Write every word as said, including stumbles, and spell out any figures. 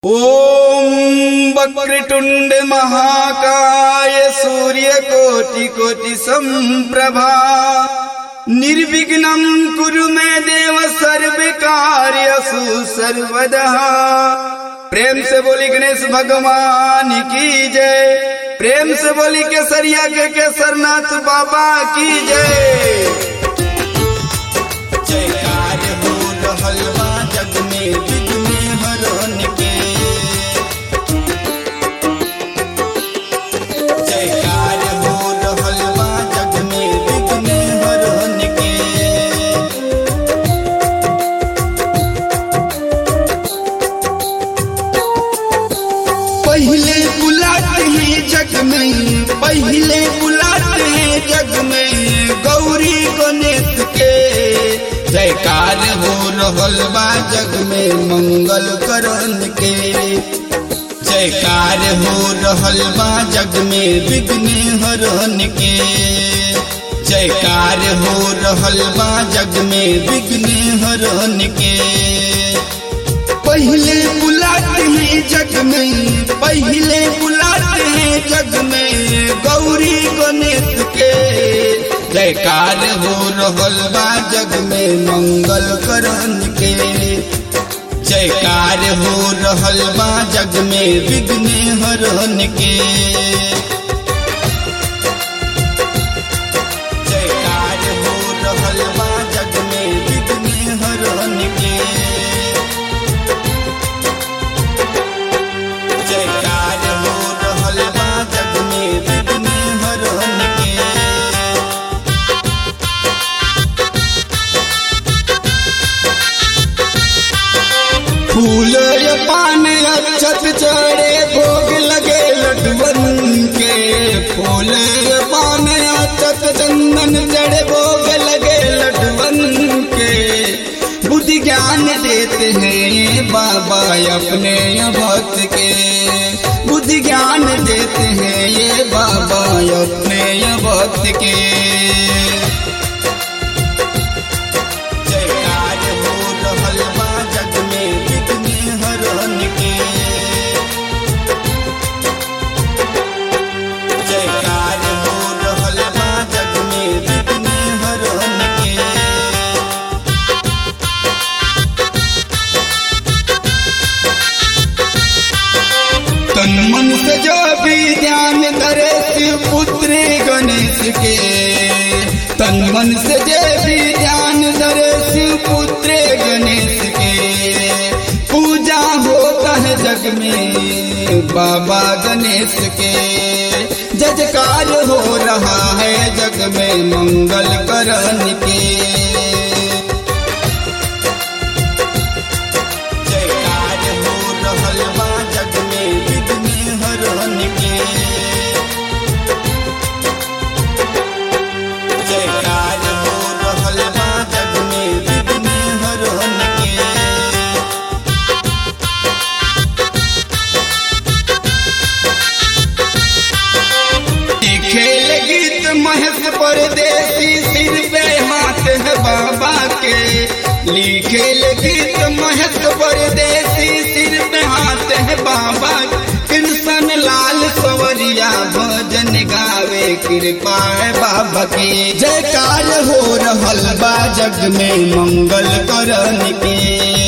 ओम वक्रतुंड महाकाय सूर्यकोटि कोटि संप्रभा निर्विघ्नं कुरु मे देव सर्वकार्यसु सर्वदा। प्रेम से बोली गणेश भगवान की जय। प्रेम से बोली केसरिया के केसरनाथ बाबा की जय। जयकार हो रहल बा जग में विघ्न हरण के। जयकार हो रहल बा जग में विघ्न हरण के। पहले बुलाते हैं जग में, पहले बुलाते हैं जग में गौरी गणेश के। जयकार हो रहल बा जग में मंगल करण के। जयकार हो रहल बा जग में विघ्न हरण के। जयकार हो रहल बा जग में विघ्न हरण के। पहले बुलाते हैं जग में, पहले बुलाते हैं जग में गौरी गणेश के। जयकार हो रहल बा जग में मंगल करण के। जयकार हो रहल बा जग में विघ्न हरण के। जयकार हो रहल बा जग में विघ्न हरण के। जयकार हो रहल बा जग में विघ्न हरण के। फूल पान अक्षत चढ़े भोग लगे लड्डुअन के। फूल पान अक्षत चंदन चढ़े भोग लगे लड्डुअन के। बुद्धि ज्ञान देते हैं बाबा अपने भक्त के। बुद्धि ज्ञान देते हैं ये बाबा अपने भक्त के। जयकार हो रहल बा जग में विघ्न हरण के। जयकार हो रहल बा जग में विघ्न हरण के। तन मन से जो भी ध्यान धरे शिव पुत्र गणेश के। तन मन से जो भी ध्यान धरे शिव पुत्र गणेश के। पूजा होता है जग में बाबा गणेश के। जयकार हो रहा है जग में मंगल करण के। जयकार हो रहल बा जग में विघ्न हरण के। जयकार हो रहल बा जग में विघ्न हरण के। खेल गीत महेश परदेसी सिर पे हाथ है बाबा के। लिखेल गीत महेश परदेसी सिर पे हाथ है बाबा। कृष्ण लाल सवरिया भजन गावे कृपा है बाबा की। जयकार हो रहल बा जग में मंगल करण के।